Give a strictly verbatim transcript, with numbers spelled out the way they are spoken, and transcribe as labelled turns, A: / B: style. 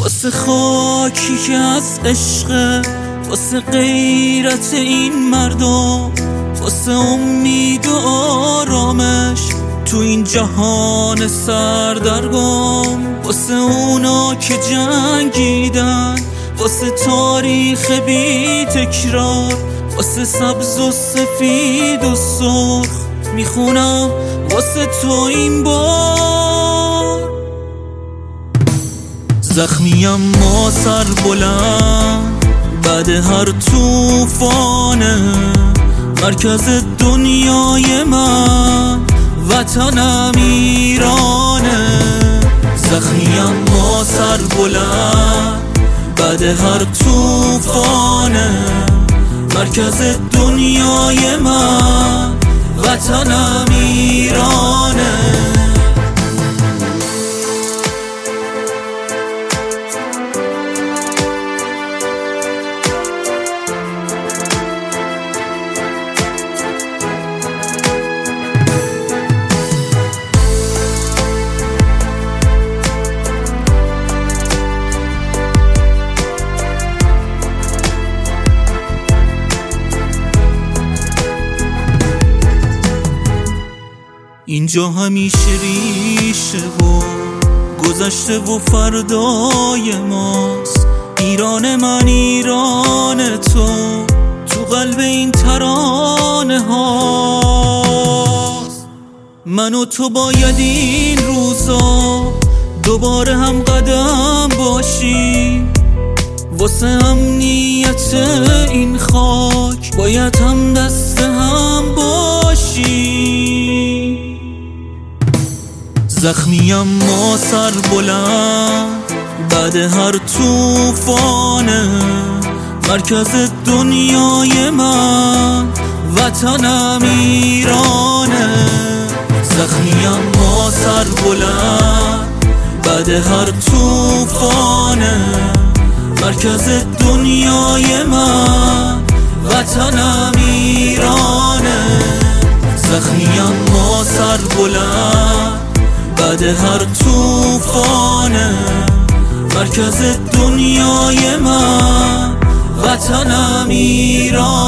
A: واسه خاکی که از عشق، واسه غیرت این مردم، واسه امید و آرامش تو این جهان سردرگم، واسه اونا که جنگیدن، واسه تاریخ بی تکرار، واسه سبز و سفید و سرخ میخونم واسه تو این بار. زخمیم ما سر بلند بعد هر توفانه، مرکز دنیای من وطنم ایرانه. زخمیم ما سر بلند بعد هر توفانه، مرکز دنیای من وطنم ایرانه. اینجا همیشه ریشه و گذشته و فردای ماست. ایران من ایران تو، تو قلب این ترانه هاست. من و تو باید این روزا دوباره هم قدم باشیم، واسه امنیت این خاک باید هم دست هم باشیم. زخمیم ما سر بلند بعد هر توفانه، مرکز دنیای من وطنم ایرانه. زخمیم ما سر بلند بعد هر توفانه، مرکز دنیای من وطنم ایرانه. زخمیم ما سر بلند بعد هر توفانه، مرکز دنیای من وطنم ایران.